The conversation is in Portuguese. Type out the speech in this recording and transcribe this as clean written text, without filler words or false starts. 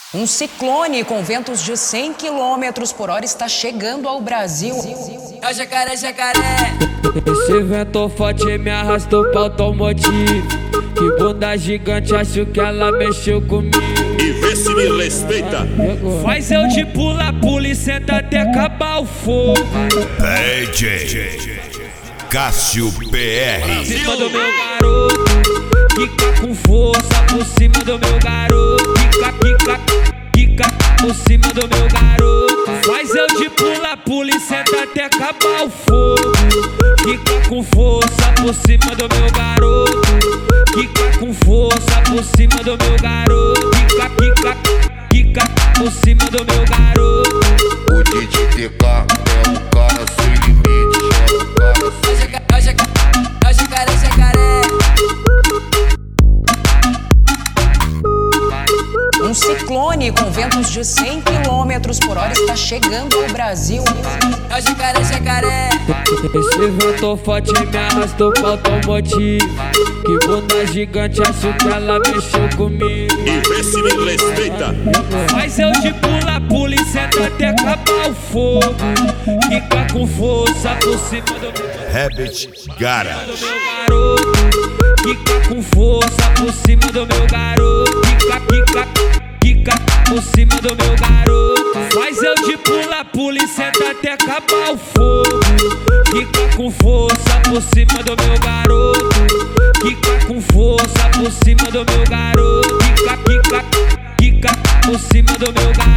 Um ciclone com ventos de 100 km por hora está chegando ao Brasil. É o jacaré, jacaré. Esse vento forte me arrastou pra automotivo. Que bunda gigante, acho que ela mexeu comigo. E vê se me respeita. Faz eu de pula e senta até acabar o fogo. DJ Cássio PR. Por cima do meu garoto, quica com força. Por cima do meu garoto, quica por cima do meu garoto. Faz eu de pula e senta até acabar o fogo. Quica com força por cima do meu garoto. Quica com força por cima do meu garoto. Quica por cima do meu garoto. O DJ TK é um cara sem limite. É o jacaré, jacaré. Um ciclone com ventos de 100 km por hora está chegando ao Brasil. É o jacaré, jacaré. Esse vento forte me arrastou pra automotivo. Que bunda gigante, acho que ela mexeu comigo. E vê se me respeita. Faz eu de pula e senta até acabar o fogo. Quica com força por cima do meu Habit Garage. garoto. Quica com força por cima do meu garoto. Quica por cima do meu garoto. Faz eu de pula e senta até acabar o fogo. Quica com força por cima do meu garoto. Quica com força por cima do meu garoto. Quica por cima do meu garoto.